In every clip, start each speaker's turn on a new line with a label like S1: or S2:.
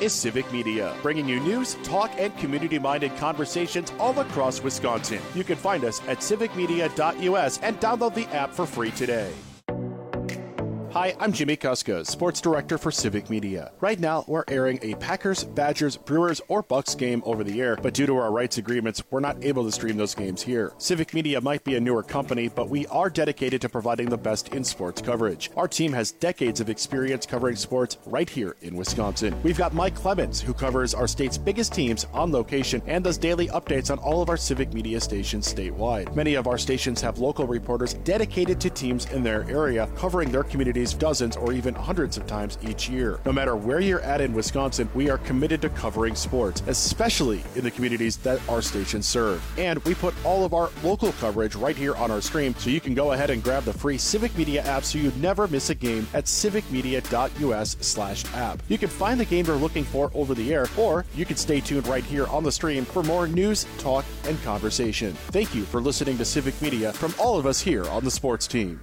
S1: is Civic Media, bringing you news, talk, and community-minded conversations all across Wisconsin. You can find us at civicmedia.us and download the app for free today. Hi, I'm Jimmy Kuska, Sports Director for Civic Media. Right now, we're airing a Packers, Badgers, Brewers, or Bucks game over the air, but due to our rights agreements, we're not able to stream those games here. Civic Media might be a newer company, but we are dedicated to providing the best in sports coverage. Our team has decades of experience covering sports right here in Wisconsin. We've got Mike Clemens, who covers our state's biggest teams on location and does daily updates on all of our Civic Media stations statewide. Many of our stations have local reporters dedicated to teams in their area, covering their communities dozens or even hundreds of times each year. No matter where you're at in Wisconsin, we are committed to covering sports, especially in the communities that our stations serve. And we put all of our local coverage right here on our stream, so you can go ahead and grab the free Civic Media app so you never miss a game at civicmedia.us/app. You can find the game you're looking for over the air, or you can stay tuned right here on the stream for more news, talk, and conversation. Thank you for listening to Civic Media from all of us here on the sports team.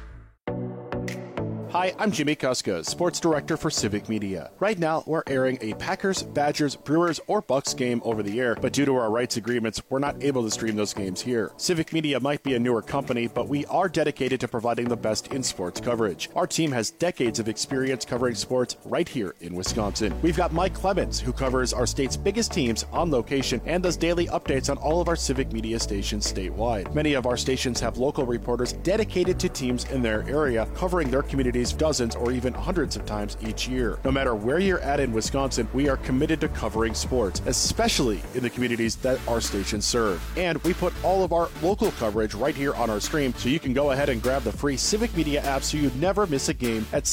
S1: Hi, I'm Jimmy Kuska, Sports Director for Civic Media. Right now, we're airing a Packers, Badgers, Brewers, or Bucks game over the air, but due to our rights agreements, we're not able to stream those games here. Civic Media might be a newer company, but we are dedicated to providing the best in sports coverage. Our team has decades of experience covering sports right here in Wisconsin. We've got Mike Clemens, who covers our state's biggest teams on location and does daily updates on all of our Civic Media stations statewide. Many of our stations have local reporters dedicated to teams in their area, covering their communities dozens or even hundreds of times each year. No matter where you're at in Wisconsin, we are committed to covering sports, especially in the communities that our stations serve. And we put all of our local coverage right here on our stream, so you can go ahead and grab the free Civic Media app so you never miss a game at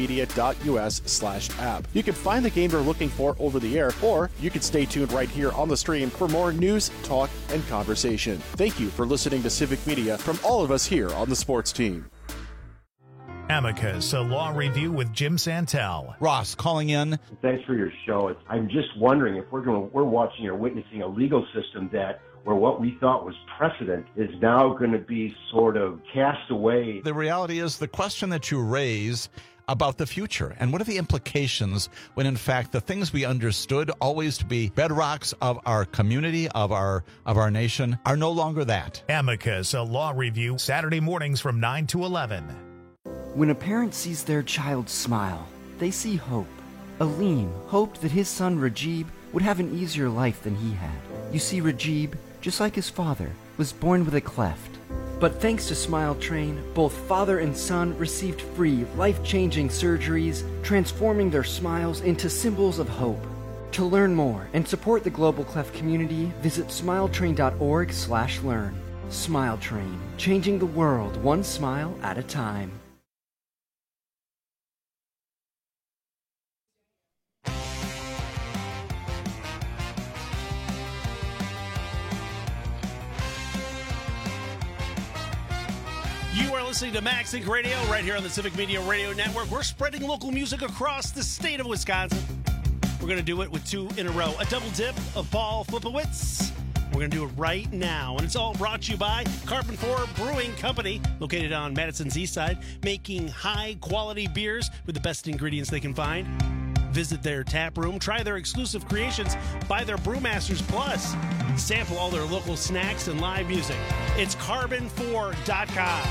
S1: civicmedia.us/app. You can find the game you're looking for over the air, or you can stay tuned right here on the stream for more news, talk, and conversation. Thank you for listening to Civic Media from all of us here on the sports team.
S2: Amicus, a law review with Jim Santel.
S3: Ross calling in.
S4: Thanks for your show. I'm just wondering if we're watching or witnessing a legal system that where what we thought was precedent is now going to be sort of cast away.
S3: The reality is the question that you raise about the future and what are the implications when in fact the things we understood always to be bedrocks of our community, of our nation, are no longer that.
S2: Amicus, a law review, Saturday mornings from 9 to 11.
S5: When a parent sees their child smile, they see hope. Aleem hoped that his son Rajib would have an easier life than he had. You see, Rajib, just like his father, was born with a cleft. But thanks to Smile Train, both father and son received free, life-changing surgeries, transforming their smiles into symbols of hope. To learn more and support the Global Cleft community, visit smiletrain.org/learn. Smile Train, changing the world one smile at a time.
S6: You are listening to Maxink Radio right here on the Civic Media Radio Network. We're spreading local music across the state of Wisconsin. We're going to do it with two in a row. A double dip of Paul Flipowitz. We're going to do it right now. And it's all brought to you by Carbon 4 Brewing Company, located on Madison's east side, making high-quality beers with the best ingredients they can find. Visit their tap room, try their exclusive creations, buy their Brewmasters Plus, sample all their local snacks and live music. It's carbon4.com.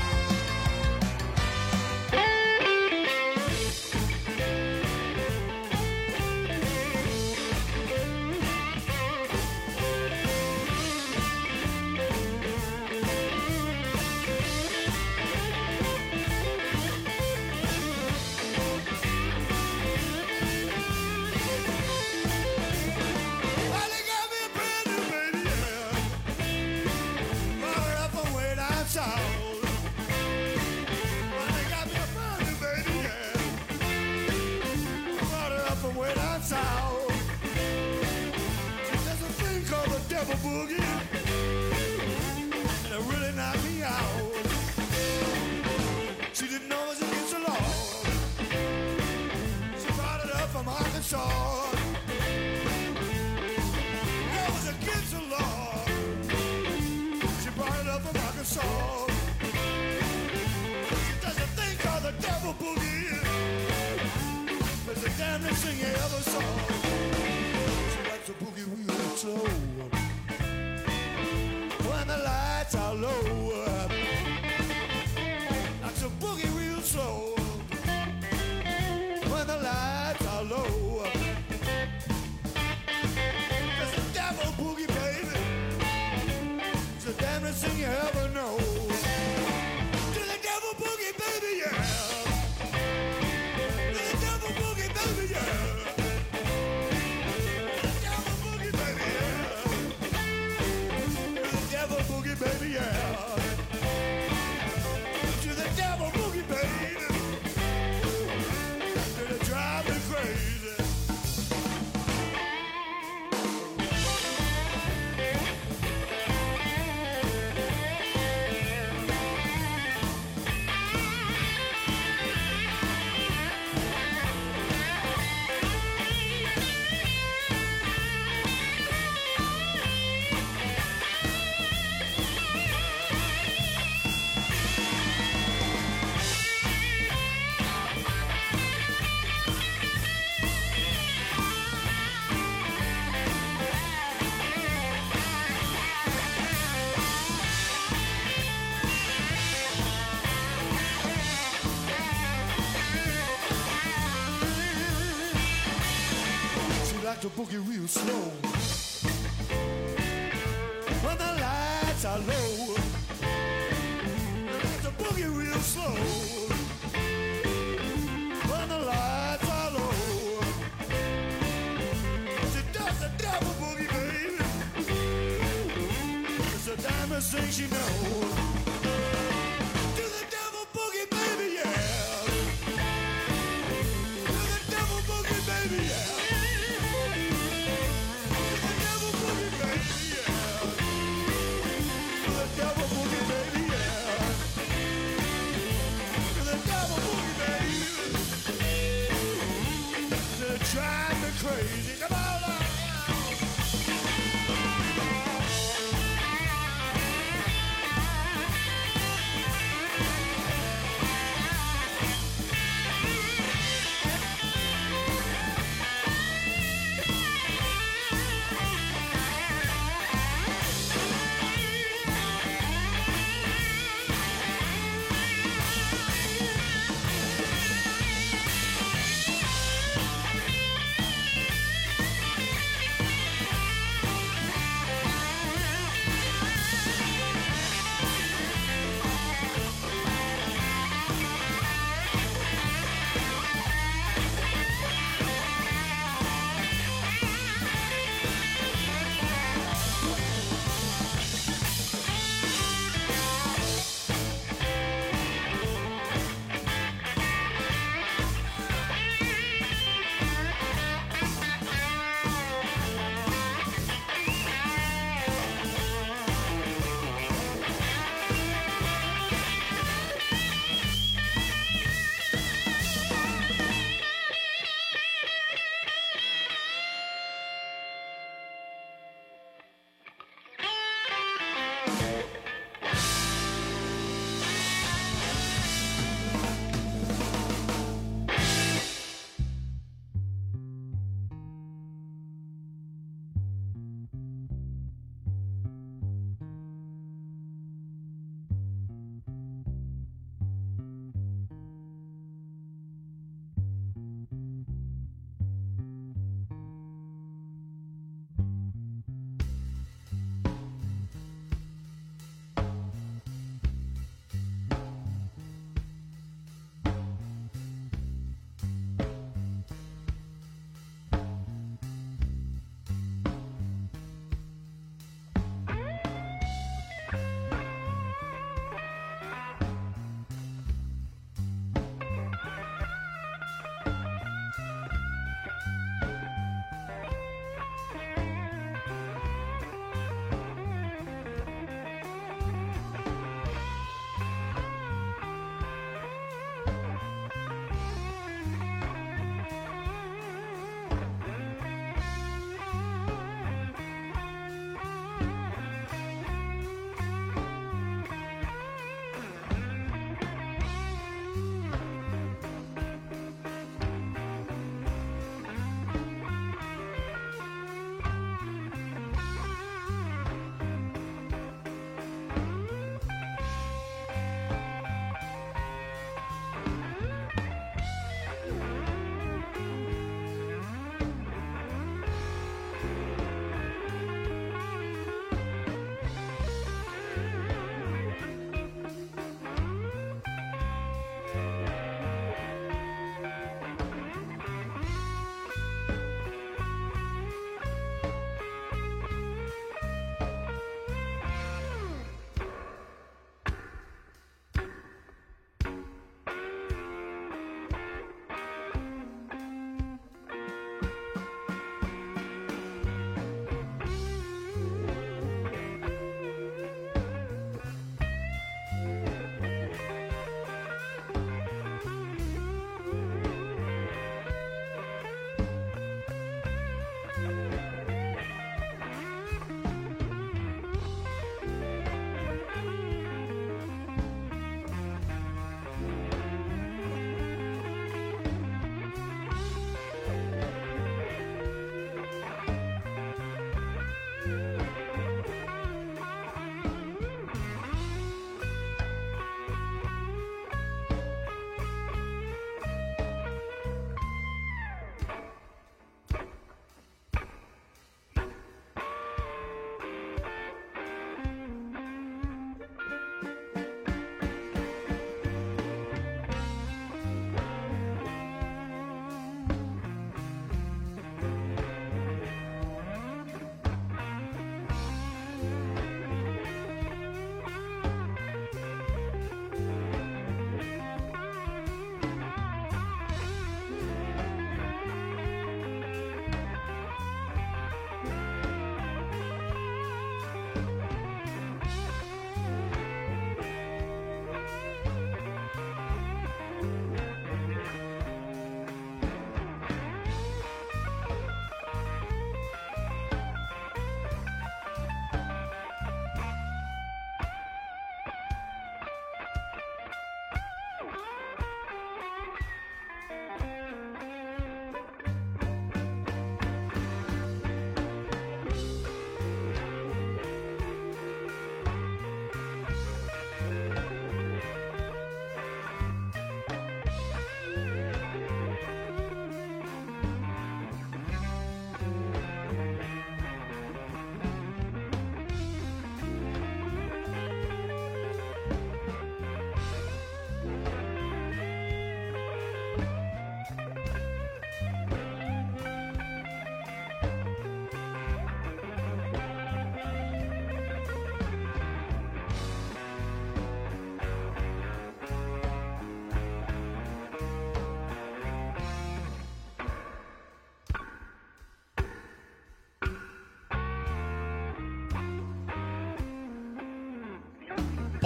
S7: Damn, this thing you ever saw. thing you ever know. To the devil boogie, baby, yeah. To the devil boogie, baby, yeah. To the devil boogie, baby, yeah. To the devil boogie, baby, yeah. To the devil boogie, baby. Till it drive me crazy. Like to boogie real slow when the lights are low. Like to boogie real slow when the lights are low. She does the devil boogie, baby. It's the damnedest thing she knows. Do the devil boogie, baby, yeah. Do the devil boogie, baby, yeah. Drive me crazy. Come on now.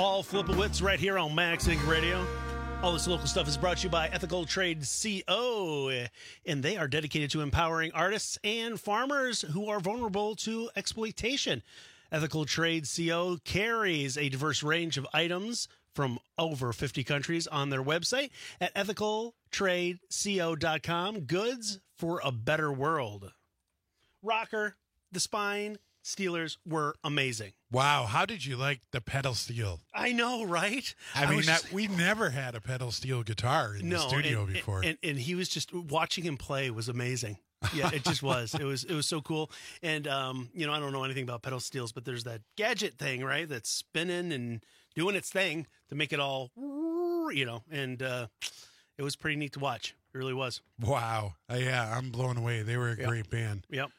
S6: Paul Flipowitz right here on Max Inc. Radio. All this local stuff is brought to you by Ethical Trade CO, and they are dedicated to empowering artists and farmers who are vulnerable to exploitation. Ethical Trade CO carries a diverse range of items from over 50 countries on their website at ethicaltradeco.com. Goods for a better world. Rocker, the Spine Steelers were amazing.
S8: Wow, how did you like the pedal steel?
S6: I know, right?
S8: I mean, we never had a pedal steel guitar in the studio before.
S6: And he was just, watching him play was amazing. Yeah, it just was. It was so cool. And, you know, I don't know anything about pedal steels, but there's that gadget thing, right, that's spinning and doing its thing to make it all, you know, and it was pretty neat to watch. It really was.
S8: Wow. Yeah, I'm blown away. They were a great band.
S6: Yep.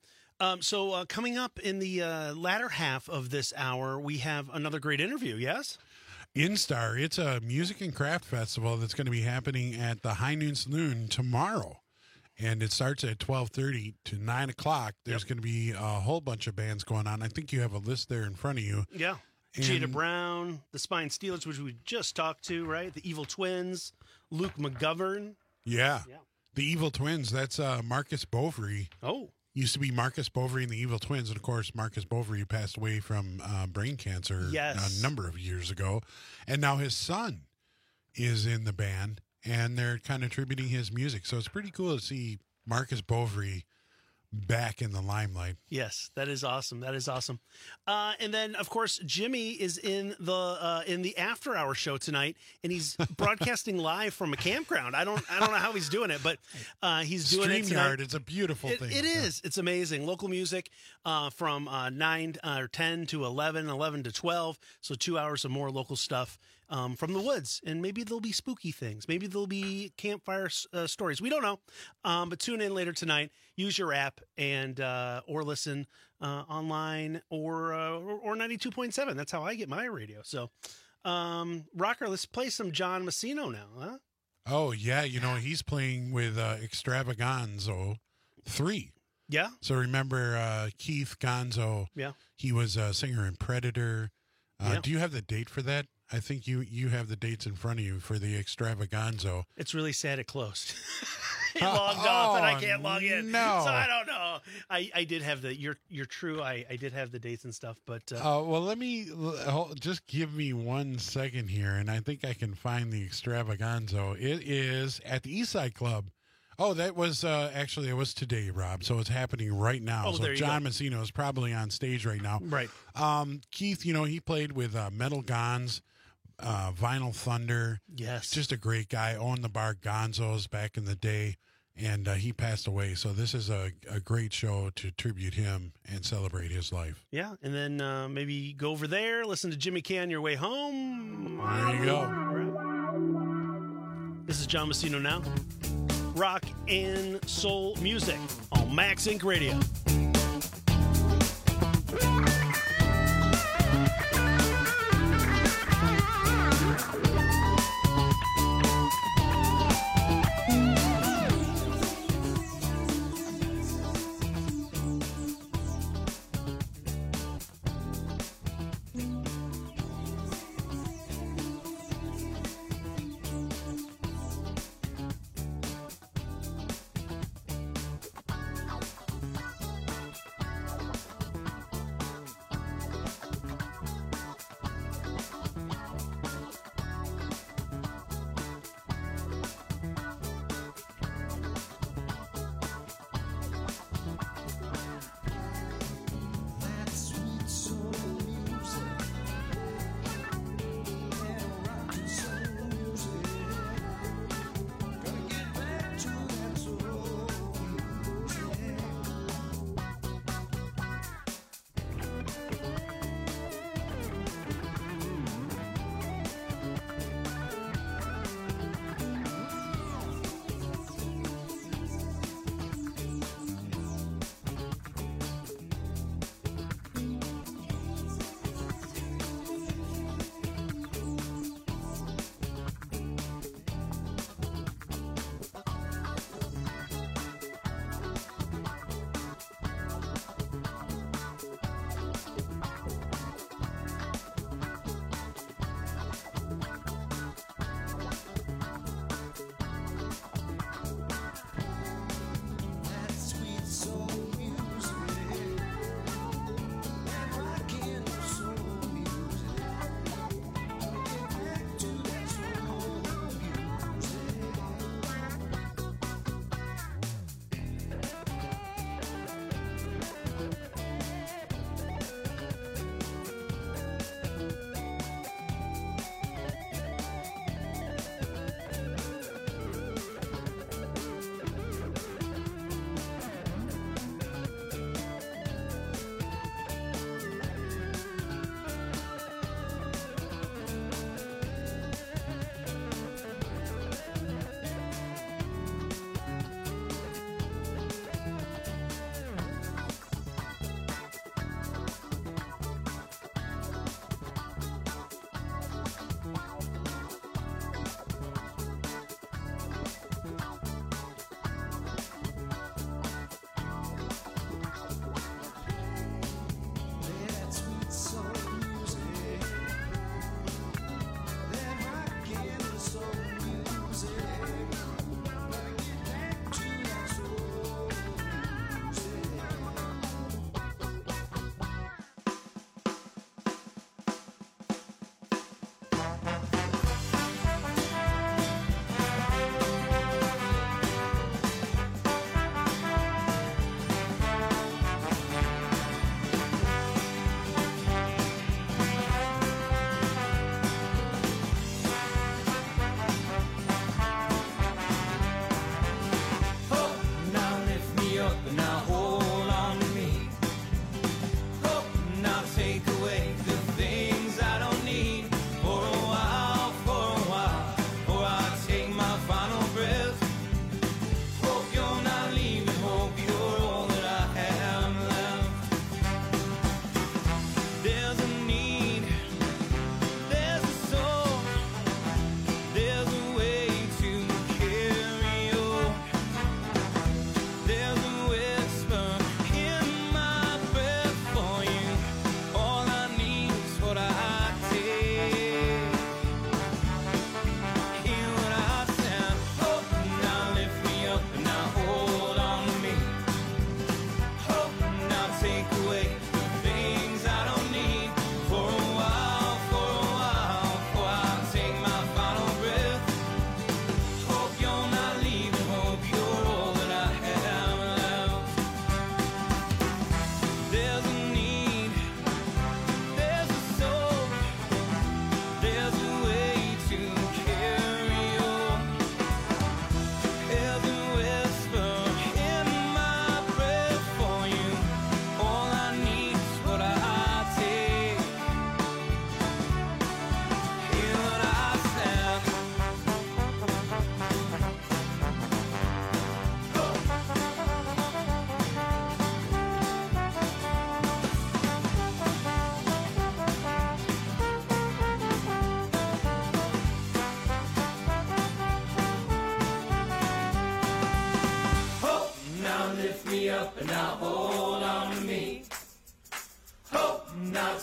S6: So coming up in the latter half of this hour, we have another great interview, yes?
S8: Instar, it's a music and craft festival that's going to be happening at the High Noon Saloon tomorrow. And it starts at 12:30 to 9 o'clock. There's going to be a whole bunch of bands going on. I think you have a list there in front of you.
S6: Yeah. Jada Brown, the Spine Steelers, which we just talked to, right? The Evil Twins, Luke McGovern.
S8: Yeah. The Evil Twins, that's Marcus Bovary.
S6: Oh.
S8: Used to be Marcus Bovary and the Evil Twins. And, of course, Marcus Bovary passed away from brain cancer a number of years ago. And now his son is in the band, and they're kind of tributing his music. So it's pretty cool to see Marcus Bovary back in the limelight.
S6: Yes, that is awesome. That is awesome. And then, of course, Jimmy is in the after hour show tonight, and he's broadcasting live from a campground. I don't know how he's doing it, but he's doing it tonight.
S8: It's a beautiful thing.
S6: It is. It's amazing. Local music from 9 or 10 to 11, 11 to 12. So 2 hours of more local stuff from the woods. And maybe there'll be spooky things. Maybe there'll be campfire stories. We don't know. But tune in later tonight. Use your app and or listen online or 92.7. That's how I get my radio. So, Rocker, let's play some John Messino now, huh?
S8: Oh, yeah. You know, he's playing with Extravaganzo 3.
S6: Yeah.
S8: So remember Keith Gonzo?
S6: Yeah.
S8: He was a singer in Predator.
S6: Yeah.
S8: Do you have the date for that? I think you have the dates in front of you for the Extravaganzo.
S6: It's really sad it closed. It logged off and I can't log in.
S8: No.
S6: So I don't know. I did have you're true. I did have the dates and stuff, but
S8: well, let me just give me 1 second here, and I think I can find the Extravaganzo. It is at the Eastside Club. Oh, that was actually, it was today, Rob. So it's happening right now.
S6: Oh,
S8: so
S6: there you
S8: John
S6: go.
S8: Messino is probably on stage right now.
S6: Right.
S8: Keith, you know, he played with Metal Gons, Vinyl Thunder.
S6: Yes.
S8: Just a great guy. Owned the bar Gonzo's back in the day, and he passed away. So this is a great show to tribute him and celebrate his life.
S6: Yeah, and then maybe go over there, listen to Jimmy K on your way home.
S8: There you go.
S6: This is John Messino now. Rock and soul music on Max Inc. Radio.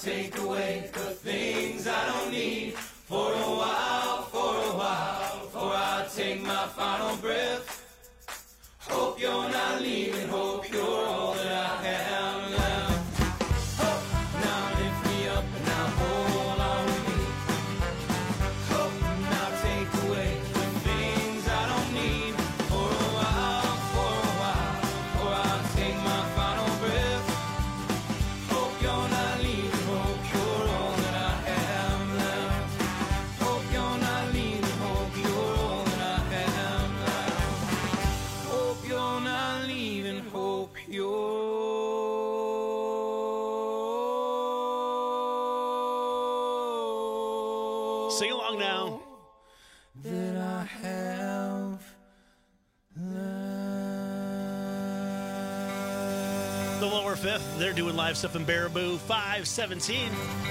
S7: take away the things I don't need for a while, before I take my final breath. Hope you're not leaving, hope you're all that I have left. Hope now lift me up and now hold on to me. Hope now take away the things I don't need for a while, before I take my final breath. Hope you're not leaving, hope you're all that I have left. Hope you're not leaving, hope you're all that I have left. Hope you're not leaving, hope you're
S6: Sing along now.
S7: that I have left.
S6: The lower fifth, they're doing live stuff in Baraboo, 517.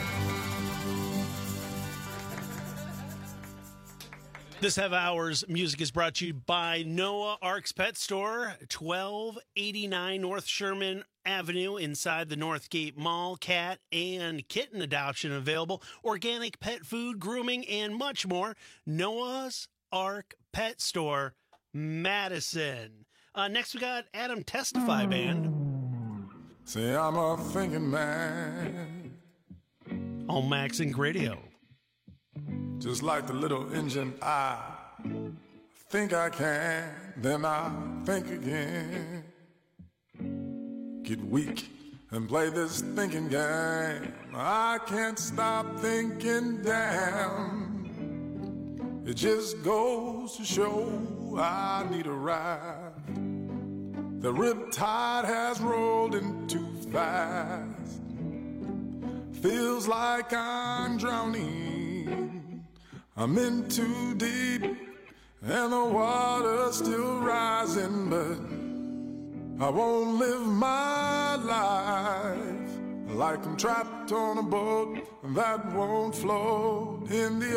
S6: This half hour's music is brought to you by Noah Ark's Pet Store, 1289 North Sherman Avenue inside the Northgate Mall. Cat and kitten adoption available, organic pet food, grooming, and much more. Noah's Ark Pet Store, Madison. Next, we got Adam Testify Band
S9: Say I'm a thinking man,
S6: on Max Inc. Radio.
S9: just like the little engine. I think I can, then I think again. Get weak and play this thinking game. I can't stop thinking, damn. It just goes to show I need a ride. The riptide has rolled in too fast. Feels like I'm drowning. I'm in too deep and the water's still rising, but I won't live my life like I'm trapped on a boat that won't float in the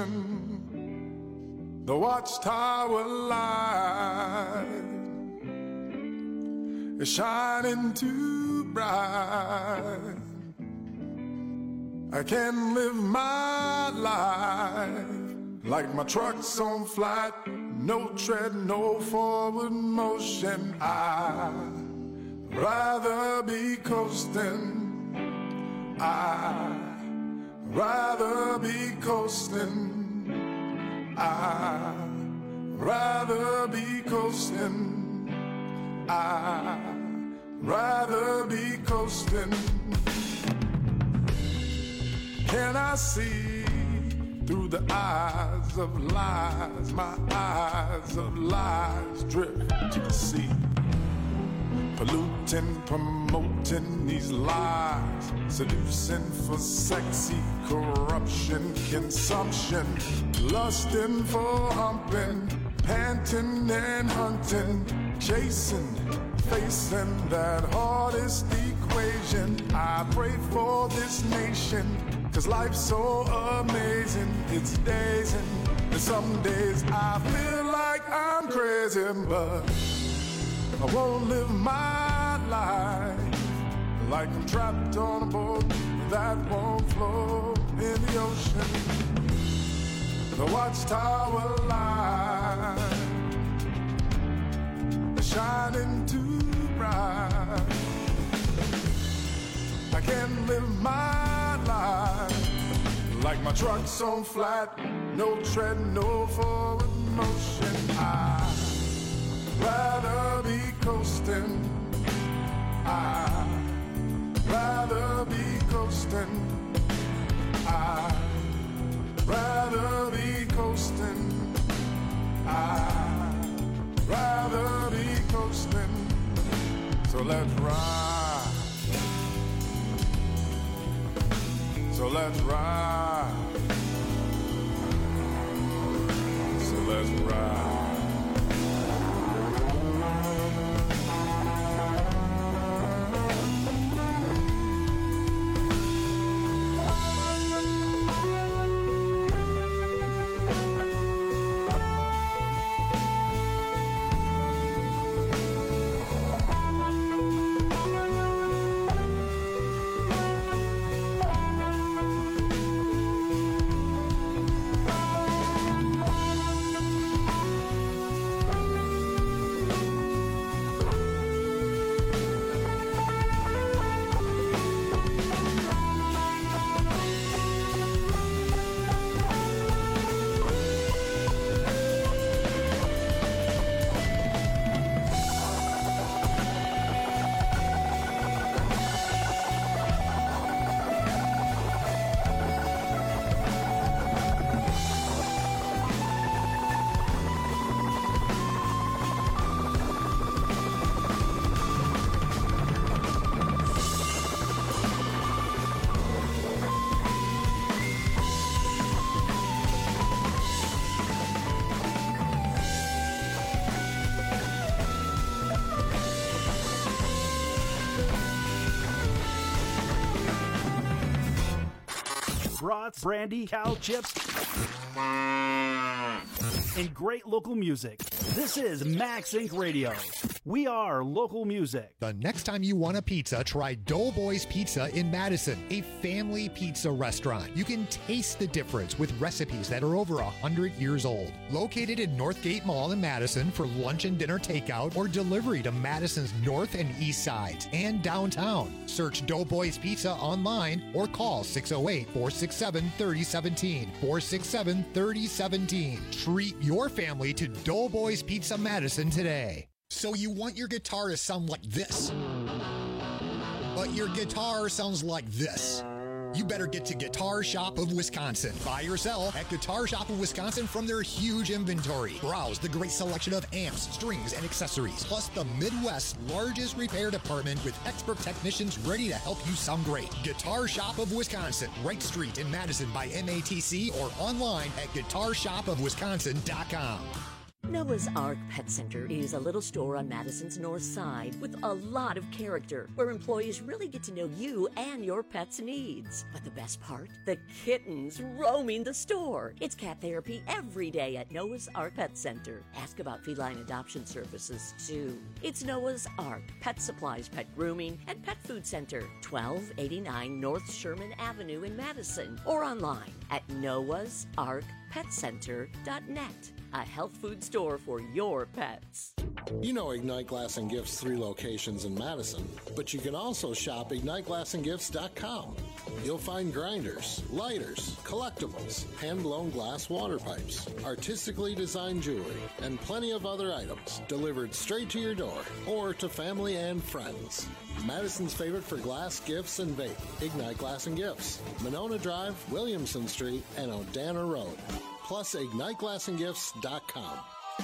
S9: ocean. The watchtower light is shining too bright. I can't live my life like my truck's on flat, no tread, no forward motion. I'd rather be coasting. I'd rather be coasting. I'd rather be coasting. I'd rather be coasting. Can I see through the eyes of lies? My eyes of lies drift to the sea, polluting, promoting these lies, seducing for sexy corruption, consumption, lusting for humping, panting and hunting, chasing, facing that hardest equation. I pray for this nation, 'cause life's so amazing, it's dazing. And some days I feel like I'm crazy, but I won't live my life like I'm trapped on a boat that won't float in the ocean. The watchtower light is shining too bright. I can't live my life like my truck's on flat, no tread, no forward motion. I'd rather be coasting. I'd rather be coasting. I'd rather be coasting. I'd rather be coasting. So let's ride. So let's ride. So let's ride.
S6: brats, brandy, cow chips, and great local music. This is Max Inc. Radio. We are local music.
S10: The next time you want a pizza, try Doughboys Pizza in Madison, a family pizza restaurant. You can taste the difference with recipes that are over 100 years old. Located in Northgate Mall in Madison for lunch and dinner takeout or delivery to Madison's north and east sides and downtown. Search Doughboys Pizza online or call 608-467-3017. 467-3017. Treat your family to Doughboys Pizza Madison today. So you want your guitar to sound like this, but your guitar sounds like this. You better get to Guitar Shop of Wisconsin. Buy or sell at Guitar Shop of Wisconsin from their huge inventory. Browse the great selection of amps, strings, and accessories, plus the Midwest's largest repair department with expert technicians ready to help you sound great. Guitar Shop of Wisconsin, Wright Street in Madison by MATC or online at guitarshopofwisconsin.com.
S11: Noah's Ark Pet Center is a little store on Madison's north side with a lot of character, where employees really get to know you and your pet's needs. But the best part? The kittens roaming the store. It's cat therapy every day at Noah's Ark Pet Center. Ask about feline adoption services, too. It's Noah's Ark Pet Supplies, Pet Grooming, and Pet Food Center, 1289 North Sherman Avenue in Madison, or online at noahsarkpetcenter.net. A health food store for your pets.
S12: You know Ignite Glass and Gifts' 3 locations in Madison, but you can also shop IgniteGlassandGifts.com. You'll find grinders, lighters, collectibles, hand-blown glass water pipes, artistically designed jewelry, and plenty of other items delivered straight to your door or to family and friends. Madison's favorite for glass, gifts, and vape, Ignite Glass and Gifts, Monona Drive, Williamson Street, and Odana Road. Plus, IgniteGlassandGifts.com.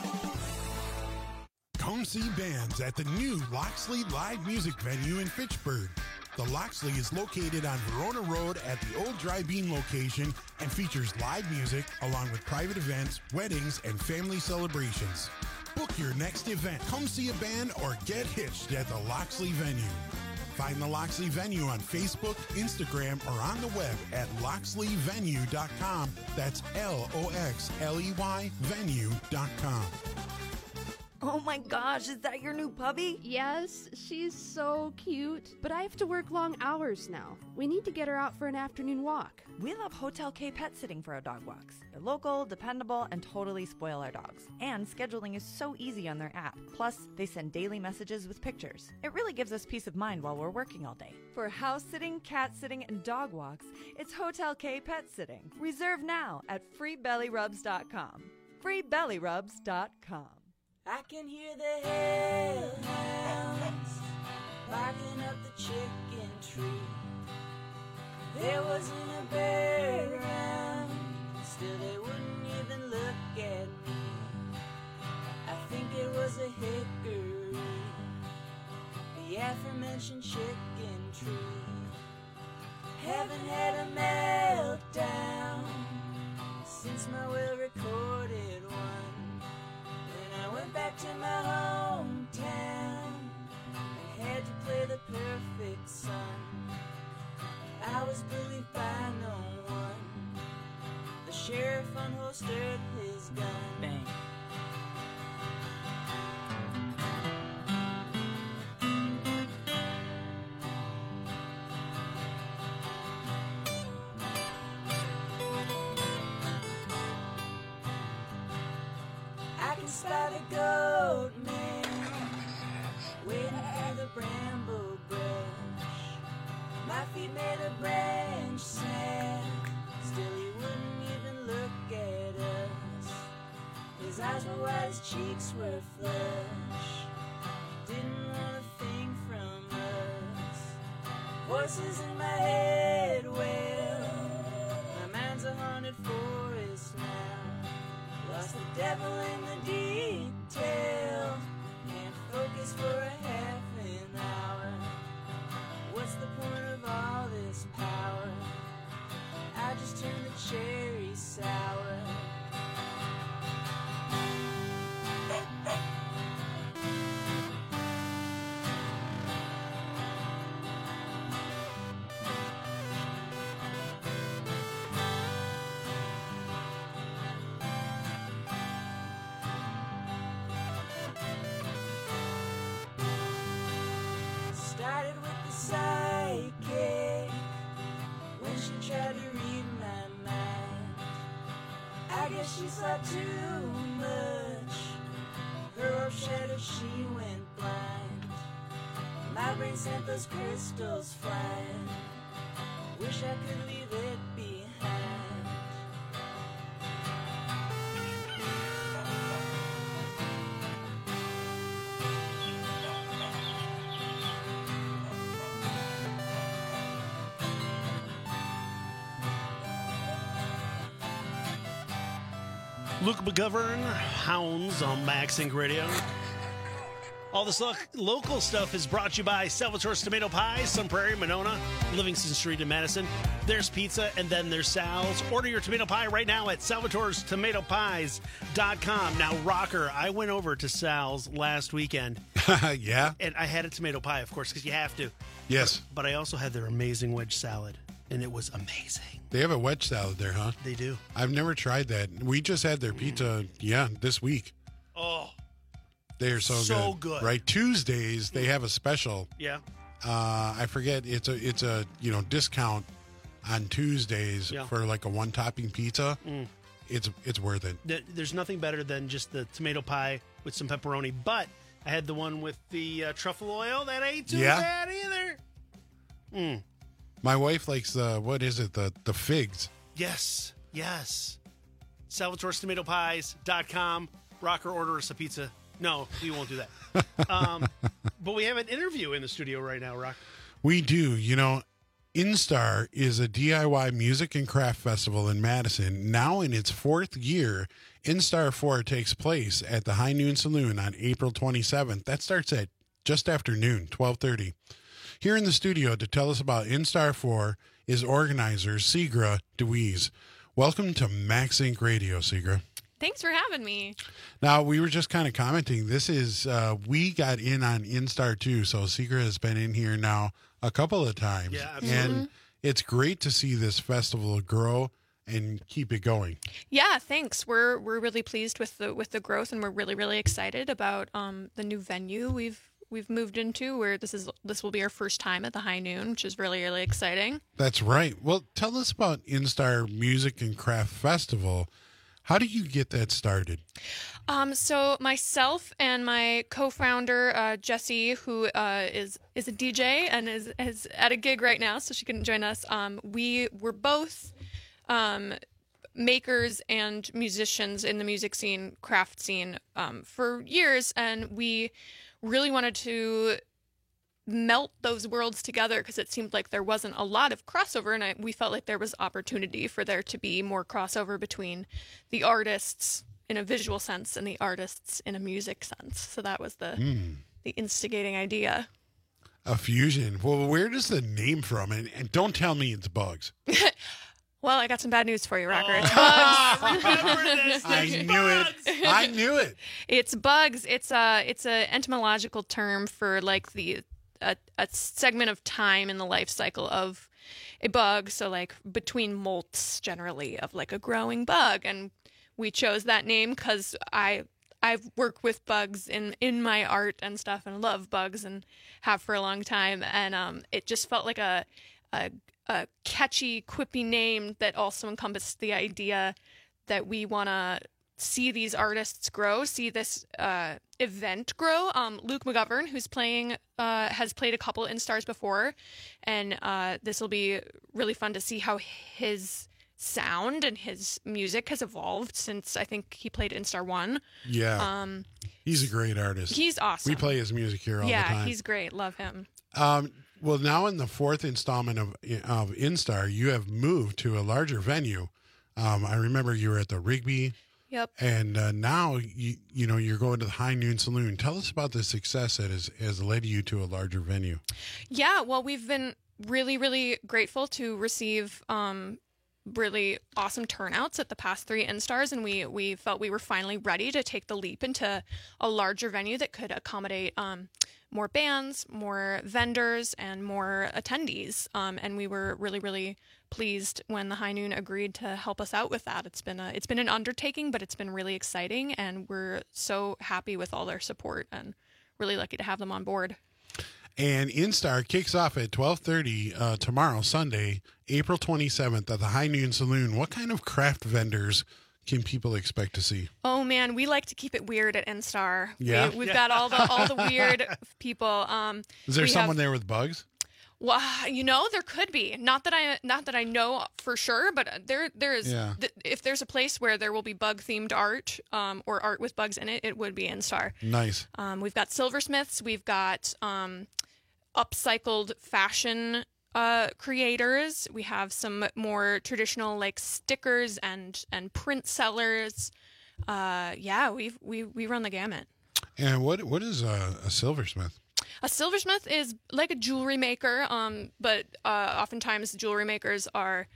S8: Come see bands at the new Loxley Live Music Venue in Fitchburg. The Loxley is located on Verona Road at the old Dry Bean location and features live music along with private events, weddings, and family celebrations. Book your next event. Come see a band or get hitched at the Loxley Venue. Find the Loxley Venue on Facebook, Instagram, or on the web at loxleyvenue.com. That's LOXLEY venue.com.
S13: Oh my gosh, is that your new puppy?
S14: Yes, she's so cute. But I have to work long hours now. We need to get her out for an afternoon walk.
S13: We love Hotel K Pet Sitting for our dog walks. They're local, dependable, and totally spoil our dogs. And scheduling is so easy on their app. Plus, they send daily messages with pictures. It really gives us peace of mind while we're working all day. For house sitting, cat sitting, and dog walks, it's Hotel K Pet Sitting. Reserve now at freebellyrubs.com. freebellyrubs.com.
S7: I can hear the hellhounds barking up the chicken tree. There wasn't a bird around, still they wouldn't even look at me. I think it was a hickory, the aforementioned chicken tree. Haven't had a meltdown since my well-recorded one. I went back to my hometown and had to play the perfect son. I was believed by no one. The sheriff unholstered his gun. Bang. By the goat man, waiting through the bramble brush. My feet made a branch snap, still he wouldn't even look at us. His eyes were wide, his cheeks were flush. Didn't want a thing from us. Voices in my head wail, my mind's a haunted forest now. Lost the devil in the detail. Can't focus for a half an hour. What's the point of all this power? I just turned the cherry sour. guess she saw too much. Her shattered, she went blind. My brain sent those crystals flying. Wish I could leave it behind.
S6: Luke McGovern, Hounds on Max Inc. Radio. All this local stuff is brought to you by Salvatore's Tomato Pies, Sun Prairie, Monona, Livingston Street in Madison. There's pizza, and then there's Sal's. Order your tomato pie right now at salvatorestomatopies.com. Now, Rocker, I went over to Sal's last weekend.
S8: Yeah?
S6: And I had a tomato pie, of course, because you have to.
S8: Yes.
S6: But I also had their amazing wedge salad, and it was amazing.
S8: They have a wedge salad there, huh?
S6: They do.
S8: I've never tried that. We just had their pizza, this week.
S6: Oh.
S8: They're so good. Right. Tuesdays, they have a special.
S6: Yeah.
S8: I forget. It's a discount on Tuesdays for like a one topping pizza.
S6: Mm.
S8: It's worth it.
S6: There's nothing better than just the tomato pie with some pepperoni, but I had the one with the truffle oil. That ain't too bad either. Mm.
S8: My wife likes the figs.
S6: Yes. Salvatore'sTomatoPies.com. Rocker, order us a pizza. No, we won't do that. But we have an interview in the studio right now, Rock.
S8: We do. Instar is a DIY music and craft festival in Madison. Now in its 4th year, Instar 4 takes place at the High Noon Saloon on April 27th. That starts at just after noon, 12:30. Here in the studio to tell us about Instar 4 is organizer Segra DeWeese. Welcome to Max Inc. Radio, Segra.
S15: Thanks for having me.
S8: Now, we were just kind of commenting. This is, we got in on Instar too, so Segra has been in here now a couple of times.
S6: Yeah, absolutely.
S8: And it's great to see this festival grow and keep it going.
S15: Yeah, thanks. We're really pleased with the growth, and we're really excited about the new venue we've moved into, where this will be our first time at the High Noon, which is really exciting.
S8: That's right. Well, tell us about Instar Music and Craft Festival. How do you get that started?
S15: So myself and my co-founder, Jessie, who is a DJ and is at a gig right now, so she couldn't join us. We were both makers and musicians in the music scene, craft scene, for years, and we really wanted to melt those worlds together because it seemed like there wasn't a lot of crossover, and we felt like there was opportunity for there to be more crossover between the artists in a visual sense and the artists in a music sense. So that was the instigating idea.
S8: A fusion. Well, where does the name from? And don't tell me it's bugs.
S15: Well, I got some bad news for you, Rocker. It's bugs.
S6: Remember this.
S8: I knew it.
S15: It's bugs. It's a etymological term for like a segment of time in the life cycle of a bug. So like between molts generally of like a growing bug. And we chose that name because I've worked with bugs in my art and stuff and love bugs and have for a long time. And it just felt like a catchy, quippy name that also encompassed the idea that we want to see these artists grow, see this event grow. Luke McGovern, who's playing, has played a couple Instars before, and this will be really fun to see how his sound and his music has evolved since I think he played Instar 1.
S8: Yeah. He's a great artist.
S15: He's awesome.
S8: We play his music here all the time.
S15: Yeah, he's great. Love him.
S8: Well, now in the 4th installment of Instar, you have moved to a larger venue. I remember you were at the Rigby.
S15: Yep.
S8: And now you're going to the High Noon Saloon. Tell us about the success that has led you to a larger venue.
S15: Yeah, well, we've been really grateful to receive really awesome turnouts at the past 3 Instars, and we felt we were finally ready to take the leap into a larger venue that could accommodate more bands, more vendors, and more attendees. And we were really pleased when the High Noon agreed to help us out with that. It's been an undertaking, but it's been really exciting, and we're so happy with all their support and really lucky to have them on board.
S8: And Instar kicks off at 12:30 tomorrow, Sunday, April 27th at the High Noon Saloon. What kind of craft vendors can people expect to see?
S15: Oh man, we like to keep it weird at NSTAR.
S8: Yeah,
S15: we've got all the weird people.
S8: Is there someone there with bugs?
S15: Well, there could be. Not that I know for sure, but there is.
S8: Yeah.
S15: If there's a place where there will be bug themed art, or art with bugs in it, it would be NSTAR.
S8: Nice.
S15: We've got silversmiths. We've got upcycled fashion creators. We have some more traditional like stickers and print sellers. We run the gamut.
S8: And what is a silversmith?
S15: A silversmith is like a jewelry maker, but oftentimes jewelry makers are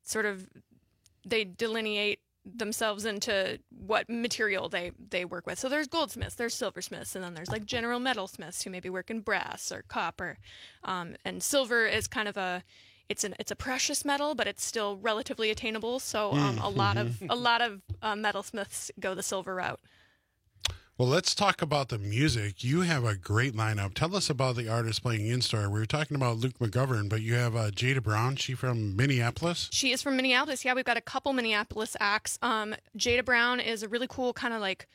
S15: they delineate themselves into what material they work with. So there's goldsmiths, there's silversmiths, and then there's like general metalsmiths who maybe work in brass or copper. And silver is kind of it's a precious metal, but it's still relatively attainable. So a lot of metalsmiths go the silver route.
S8: Well, let's talk about the music. You have a great lineup. Tell us about the artists playing NSTAR. We were talking about Luke McGovern, but you have Jada Brown. She from Minneapolis?
S15: She is from Minneapolis. Yeah, we've got a couple Minneapolis acts. Jada Brown is a really cool kind of like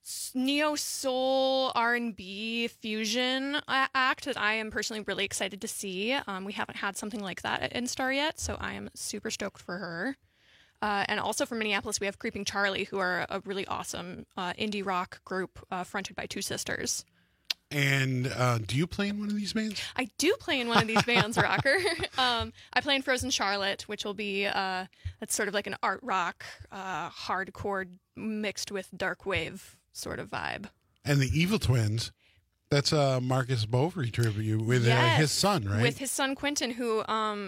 S15: neo-soul R&B fusion act that I am personally really excited to see. We haven't had something like that at NSTAR yet, so I am super stoked for her. And also from Minneapolis, we have Creeping Charlie, who are a really awesome indie rock group fronted by two sisters.
S8: And do you play in one of these bands?
S15: I do play in one of these bands, Rocker. I play in Frozen Charlotte, which will be that's sort of like an art rock, hardcore mixed with dark wave sort of vibe.
S8: And the Evil Twins. That's a Marcus Bovary tribute with his son, right?
S15: With his son Quentin, who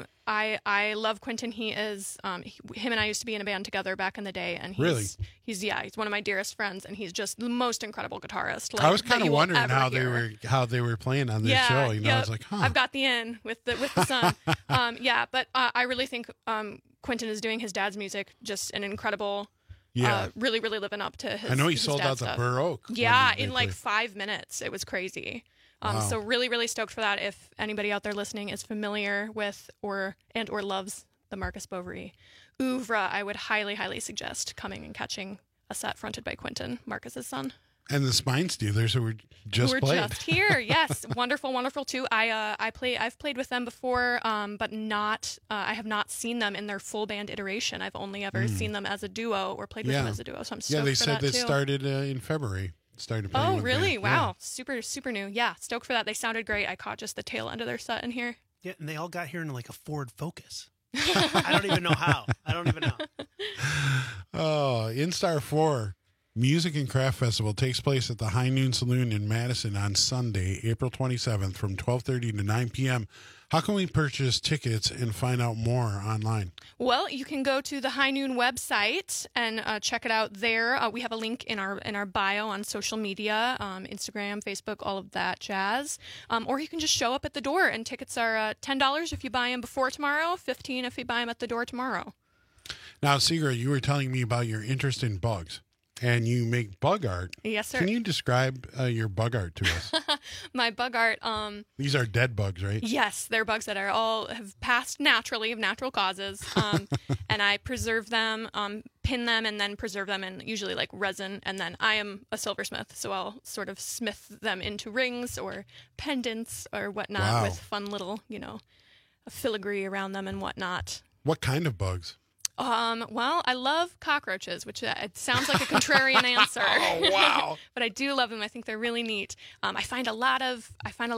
S15: I love Quentin. He is him and I used to be in a band together back in the day, and he's one of my dearest friends, and he's just the most incredible guitarist. Like,
S8: I was kind of wondering how they were playing on this show. I was like,
S15: I've got the in with the son. But I really think Quentin is doing his dad's music just an incredible.
S8: Yeah,
S15: really, really living up to his.
S8: I know he sold out
S15: stuff.
S8: the Burr Oak.
S15: Yeah, in like 5 minutes. It was crazy.
S8: Wow.
S15: So really, really stoked for that. If anybody out there listening is familiar with or loves the Marcus Bovary oeuvre, I would highly, highly suggest coming and catching a set fronted by Quentin, Marcus's son.
S8: And the Spine Stealers who were just played.
S15: Just here, yes, wonderful, wonderful too. I've played with them before, but not. I have not seen them in their full band iteration. I've only ever seen them as a duo or played with them as a duo. So I'm stoked
S8: they
S15: for
S8: said
S15: that
S8: they
S15: too.
S8: started in February. Started playing.
S15: Oh,
S8: with
S15: really?
S8: band.
S15: Wow,
S8: Yeah.
S15: super, super new. Yeah, stoked for that. They sounded great. I caught just the tail end of their set in here.
S6: Yeah, and they all got here in like a Ford Focus. I don't even know how. I don't even know.
S8: Oh, NSTAR 4 Music and Craft Festival takes place at the High Noon Saloon in Madison on Sunday, April 27th from 12:30 to 9 p.m. How can we purchase tickets and find out more online?
S15: Well, you can go to the High Noon website and check it out there. We have a link in our bio on social media, Instagram, Facebook, all of that jazz. Or you can just show up at the door, and tickets are $10 if you buy them before tomorrow, $15 if you buy them at the door tomorrow.
S8: Now, Seagra, you were telling me about your interest in bugs. And you make bug art.
S15: Yes, sir.
S8: Can you describe your bug art to us?
S15: My bug art.
S8: These are dead bugs, right?
S15: Yes, they're bugs that have passed naturally of natural causes. And I preserve them, pin them, and then preserve them in usually like resin. And then I am a silversmith, so I'll sort of smith them into rings or pendants or whatnot with fun little, a filigree around them and whatnot.
S8: What kind of bugs?
S15: Well, I love cockroaches, which it sounds like a contrarian answer.
S8: Oh, wow.
S15: But I do love them. I think they're really neat. I find a lot of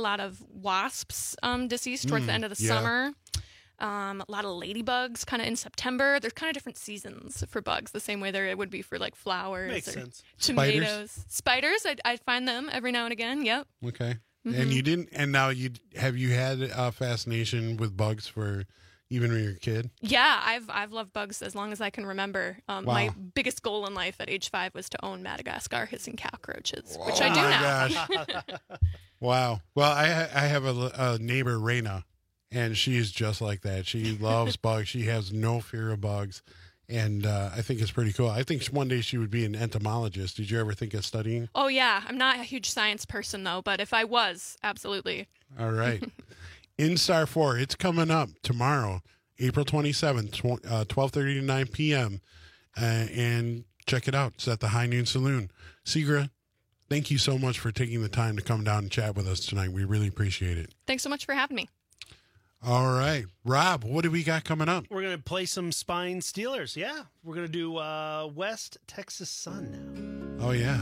S15: wasps deceased towards the end of the summer. A lot of ladybugs kind of in September. There's kind of different seasons for bugs, the same way there would be for like flowers.
S6: Makes
S15: or
S6: sense.
S15: Tomatoes. Spiders, I find them every now and again. Yep.
S8: Okay.
S15: Mm-hmm.
S8: And you didn't, and now have you had a fascination with bugs for even when you're a kid?
S15: Yeah, I've loved bugs as long as I can remember.
S8: Wow.
S15: My biggest goal in life at age 5 was to own Madagascar hissing cockroaches, which I do now.
S8: Gosh. Wow. Well, I have a neighbor, Raina, and she's just like that. She loves bugs. She has no fear of bugs. And I think it's pretty cool. I think one day she would be an entomologist. Did you ever think of studying?
S15: Oh, yeah. I'm not a huge science person, though, but if I was, absolutely.
S8: All right. NSTAR 4, it's coming up tomorrow, April 27th, 12:30 to 9 p.m. And check it out. It's at the High Noon Saloon. Segra, thank you so much for taking the time to come down and chat with us tonight. We really appreciate it.
S15: Thanks so much for having me.
S8: All right. Rob, what do we got coming up?
S6: We're going to play some Spine Steelers. Yeah. We're going to do West Texas Sun now.
S8: Oh, yeah.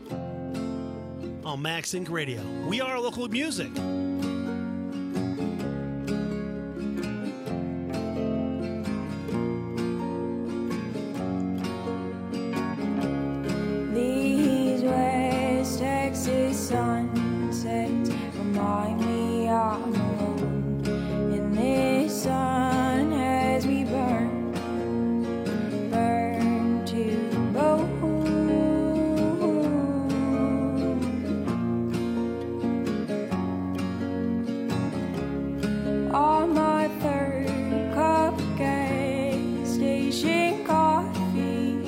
S6: On Max Inc. Radio. We are local music.
S16: These West Texas sunsets remind me I'm alone in this sun as we burn to the bone. On my third cup of gas station coffee,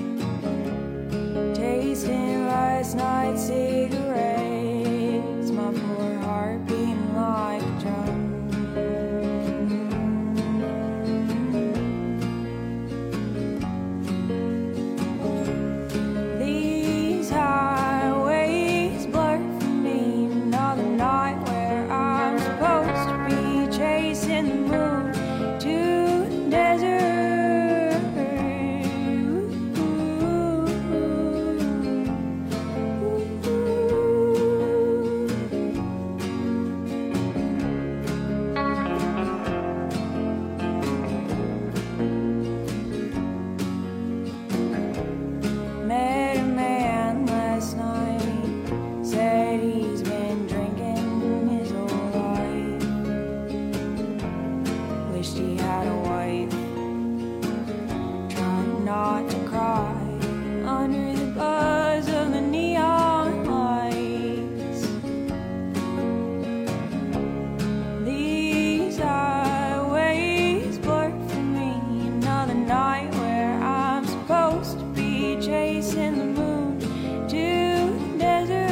S16: tasting last night's cigarettes, my poor heart beating like a drum. These highways blur for me, another night where I'm supposed to be chasing the moon to the desert. Met a man last night, said he's been drinking his whole life. Wished he had a wife, trying not to cry under the buzz of the neon lights. These highways blur for me, another night where I'm supposed to be chasing the moon to the desert.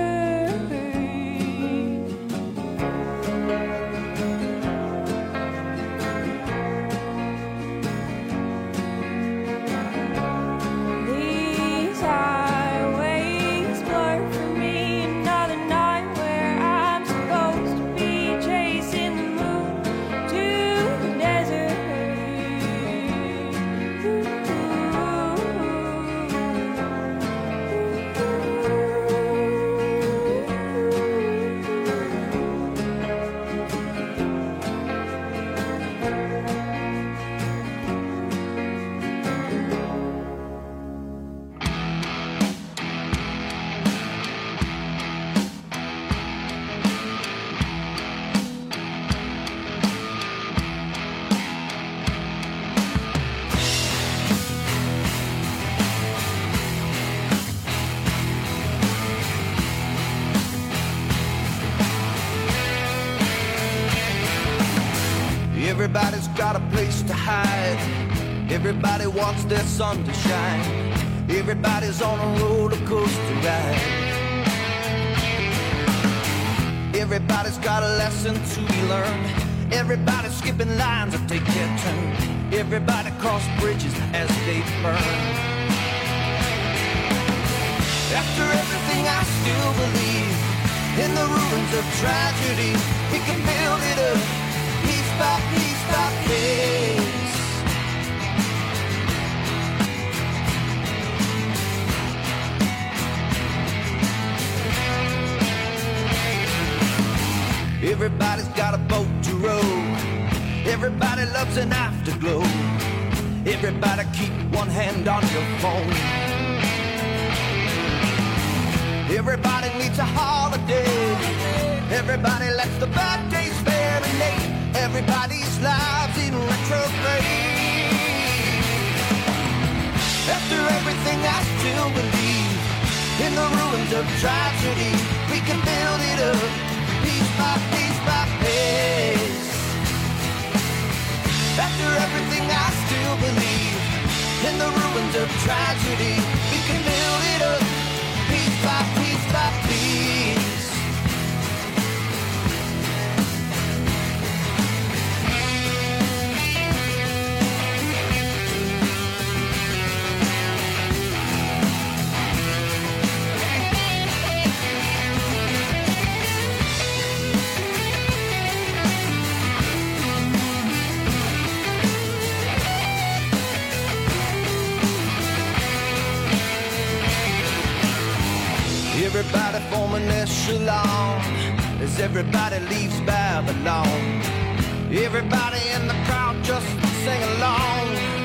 S16: These highways blur for me, another night where I'm supposed to be chasing the moon to the desert.
S17: Everybody's got a place to hide. Everybody wants their sun to shine. Everybody's on a roller coaster ride. Everybody's got a lesson to be learned. Everybody's skipping lines that take their turn. Everybody cross bridges as they burn. After everything I still believe in the ruins of tragedy. We can build it up piece by piece by piece. Everybody's got a boat to row. Everybody loves an afterglow. Everybody keep one hand on your phone. Everybody needs a holiday. Everybody lets the bad days marinate. Everybody's lives in retrograde. After everything I still believe in the ruins of tragedy. We can build it up piece by piece by piece. After everything I still believe in the ruins of tragedy. We can build it up piece by piece by piece. everybody form an echelon as everybody leaves Babylon. Everybody in the crowd just sing along.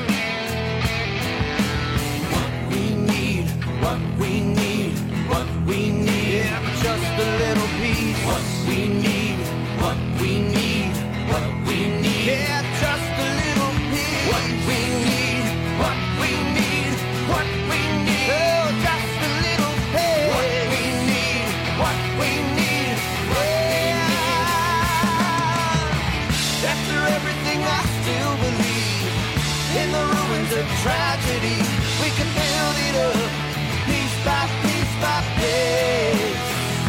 S17: What we need, what we need, what we need, yeah, just a little piece. What we need, what we need, what we need, yeah, just a little piece. What we need, what we need, what we need, oh, just a little piece. What we need, what we need, yeah. After everything I still believe in the ruins of tragedy, we can build it up piece by piece by piece.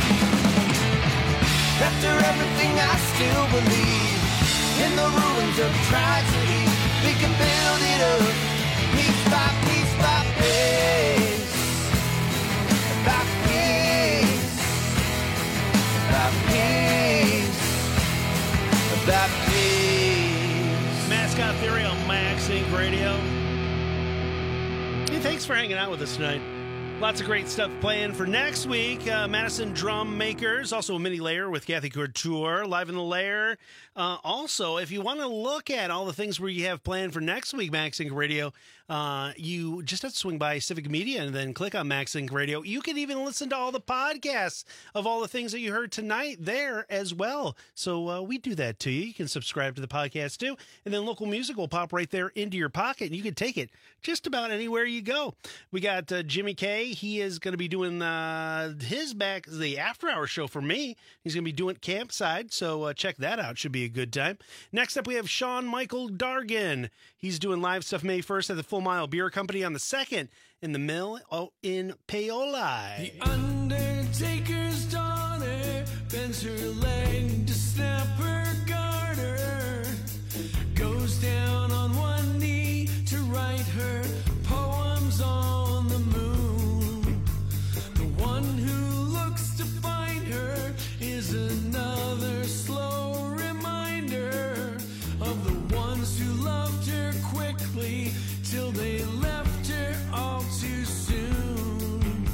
S17: After everything I still believe in the ruins of tragedy, we can build it up piece by piece by piece. By piece. By piece. By piece.
S6: Mascot Theory on Max Inc. Radio. Hey, thanks for hanging out with us tonight. Lots of great stuff planned for next week. Madison Drum Makers, also a mini layer with Kathy Couture, live in the lair. Also, if you want to look at all the things we have planned for next week, Max Inc. Radio, you just have to swing by Civic Media and then click on Max Inc. Radio. You can even listen to all the podcasts of all the things that you heard tonight there as well. So we do that to you. You can subscribe to the podcast too. And then local music will pop right there into your pocket, and you can take it just about anywhere you go. We got Jimmy K. He is going to be doing the after hour show for me. He's going to be doing Campside, so check that out. Should be a good time. Next up, we have Sean Michael Dargan. He's doing live stuff May 1st at the Full Mile Beer Company on the 2nd in the Mill in Paoli.
S7: The Undertaker's daughter bends her leg to snap her garter, goes down on one knee to write her poems on the moon. The one who looks to find her is another slow reminder of the ones who loved her quickly till they left her all too soon.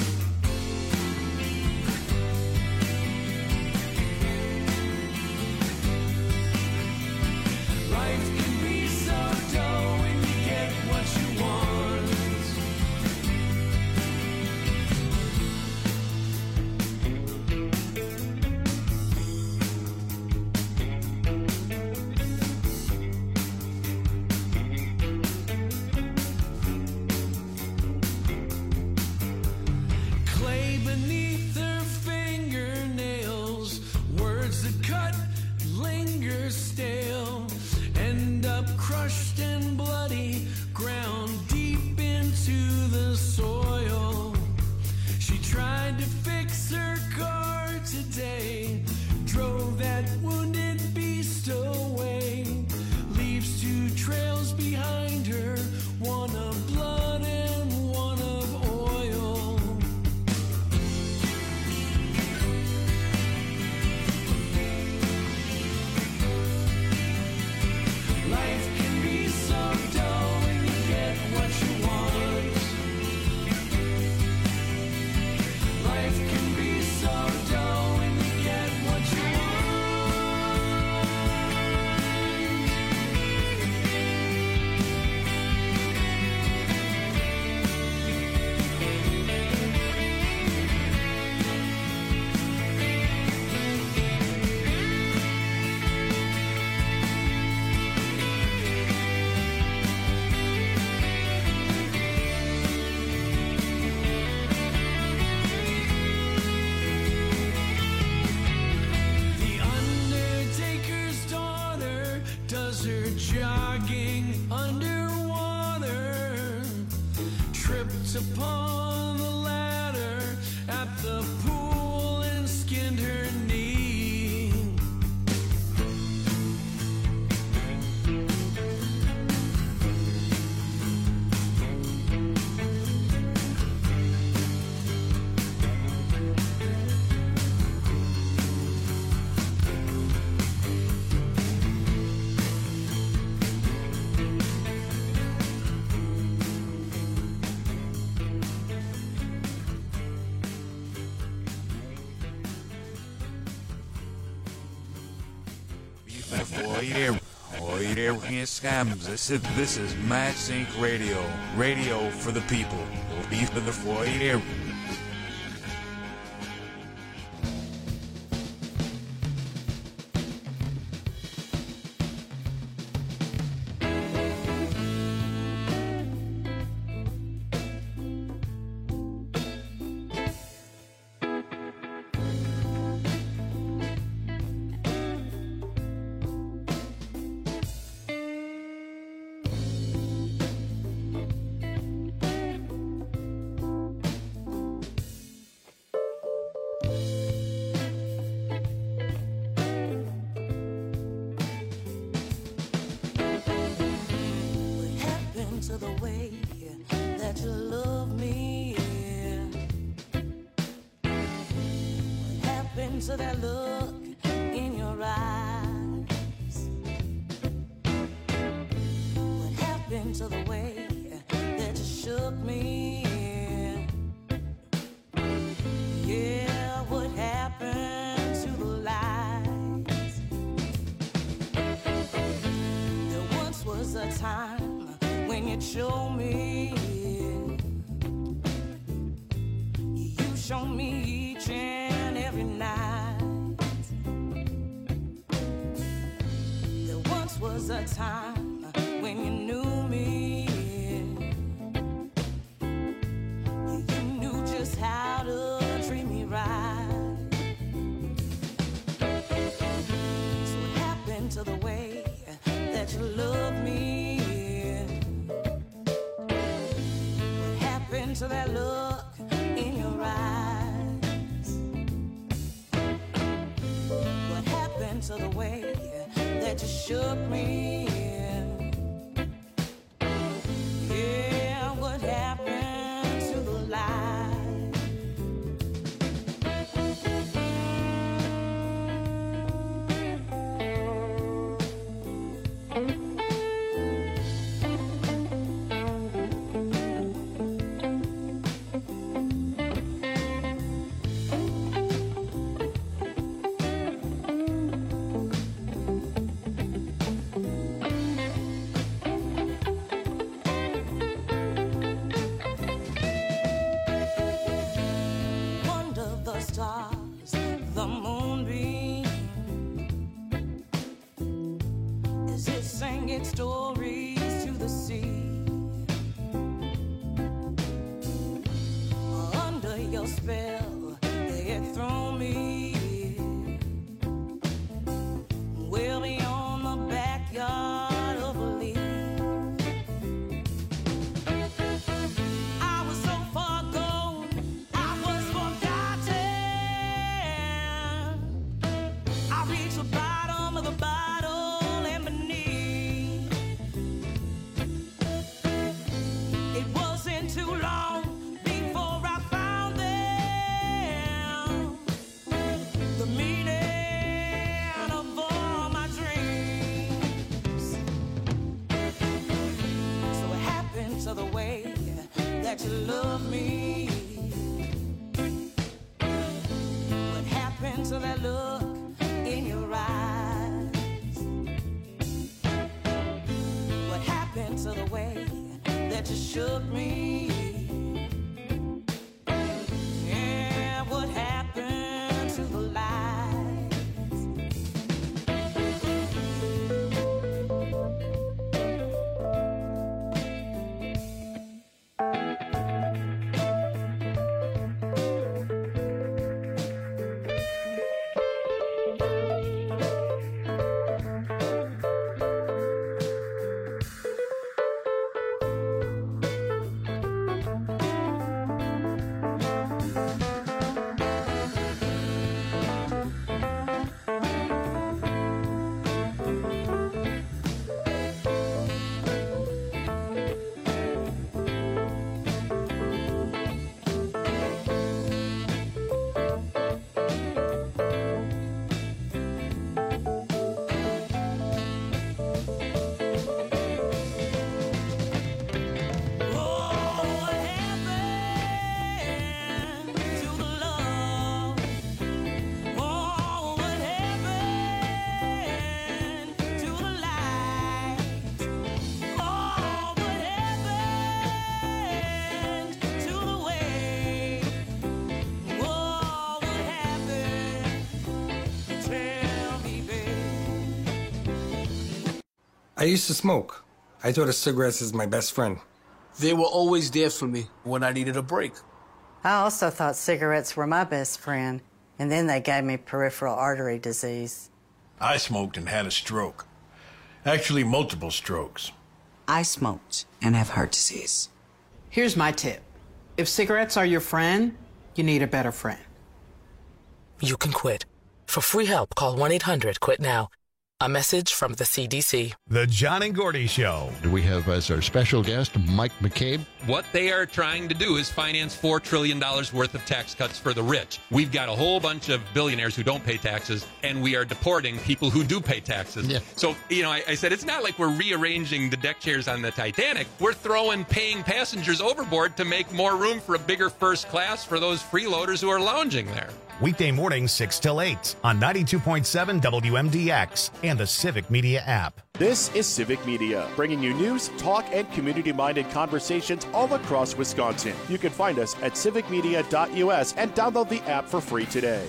S7: Life can be so dull when you get what you want. Clay beneath her fingernails, words that cut linger stale, end up crushed and bloody, ground deep into the soil. She tried to fix her car today, drove that wounded beast away, leaves two trails behind her, one of blood and one of oil. Life can be so dull when you get what you want. Life can be so dull when you get what you The Undertaker's daughter does her jogging underwater, tripped upon the ladder at the pool and skinned her knee.
S18: This is Mad Sync Radio. Radio for the people.
S19: To that look in your eyes. What happened to the way that you shook me? Yeah, what happened to the lies? There once was a time when you showed me. You showed me each and every night. Was a time when you knew me. You knew just how to treat me right. So what happened to the way that you love me? What happened to that look in your eyes? What happened to the way that you shook me? Yeah, what happened to the lies? Stars, the moonbeam, as it sang its stories to the sea. Under your spell, they had thrown me well beyond the backyard of belief. I was so far gone, I was forgotten. I reached the bottom of the bottle and beneath. It wasn't too long before I found them, the meaning of all my dreams. So what happened to the way that you love me? What happened to that look in your eyes? What happened to the way that you shook me? Yeah, what happened to the lies?
S20: I used to smoke. I thought of cigarettes as my best friend.
S21: They were always there for me when I needed a break.
S22: I also thought cigarettes were my best friend, and then they gave me peripheral artery disease.
S23: I smoked and had a stroke. Actually, multiple strokes.
S24: I smoked and have heart disease. Here's my tip. If cigarettes are your friend, you need a better friend.
S25: You can quit. For free help, call 1-800-QUIT-NOW. A message from the CDC.
S2: The John and Gordy Show.
S26: We have as our special guest Mike McCabe.
S27: What they are trying to do is finance $4 trillion worth of tax cuts for the rich. We've got a whole bunch of billionaires who don't pay taxes, and we are deporting people who do pay taxes. Yeah. So, I said it's not like we're rearranging the deck chairs on the Titanic. We're throwing paying passengers overboard to make more room for a bigger first class for those freeloaders who are lounging there.
S2: Weekday mornings 6 till 8 on 92.7 WMDX and the Civic Media app.
S1: This is Civic Media, bringing you news, talk, and community-minded conversations all across Wisconsin. You can find us at civicmedia.us and download the app for free today.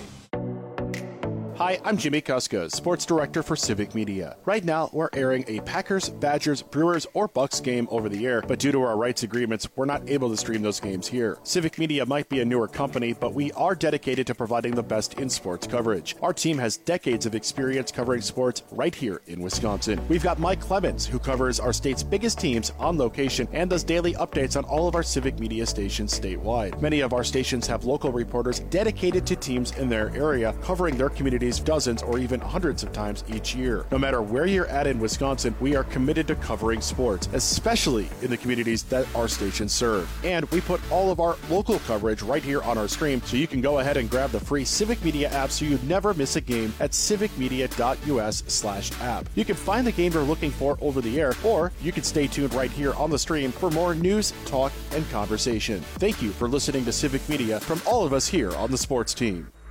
S1: Hi, I'm Jimmy Kuska, Sports Director for Civic Media. Right now, we're airing a Packers, Badgers, Brewers, or Bucks game over the air, but due to our rights agreements, we're not able to stream those games here. Civic Media might be a newer company, but we are dedicated to providing the best in sports coverage. Our team has decades of experience covering sports right here in Wisconsin. We've got Mike Clemens, who covers our state's biggest teams on location and does daily updates on all of our Civic Media stations statewide. Many of our stations have local reporters dedicated to teams in their area, covering their communities dozens or even hundreds of times each year. No matter where you're at in Wisconsin, we are committed to covering sports, especially in the communities that our stations serve. And we put all of our local coverage right here on our stream, so you can go ahead and grab the free Civic Media app so you never miss a game at civicmedia.us/app. You can find the game you're looking for over the air, or you can stay tuned right here on the stream for more news, talk, and conversation. Thank you for listening to Civic Media from all of us here on the sports team.